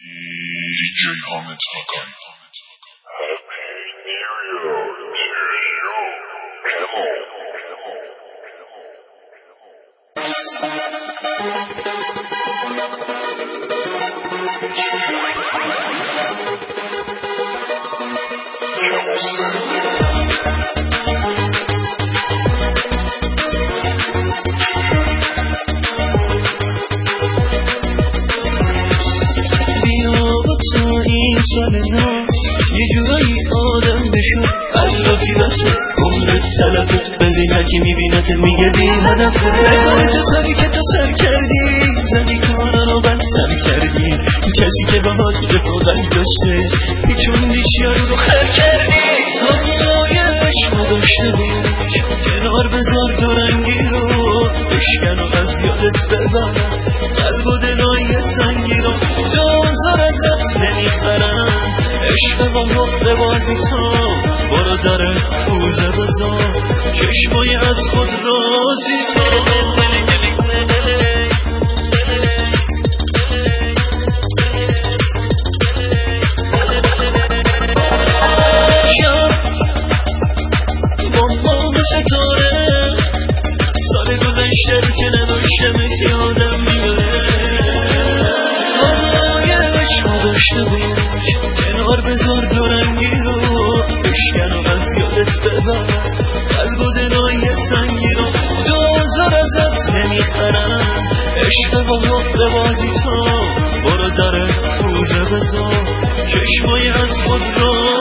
DJ Hamid Hakan. این سال نو یه جورایی آدم بشو علافی بسه عمرت طلبه ببین هرکی میبینت میگه بی هدفه نکنه تو سری که تو سر کردی زنی کارا رو بدتر کردی این کسی که باهات رفاقت داشته چون دیشیارو رو خر کردی همونای عشق داشته بیش کنار بذار دورنگی رو بشکن و از یادت ببر قلب و دلای سنگی رو دوزار ازت نمیخرم عشق و حق بازی تو برو داره کوزه بذار چشمای از خود رازی تو شب با مام ستاره سال گذشته رو که نداشتمت یادم میبره همای عشق داشته باش کنار بذار دورنگی رو بشکن و از یادت ببر قلب و دلای سنگی رو دوزار ازت نمیخرم عشق و حق بازی تو برو در کوزه بذار چشمای از خود رو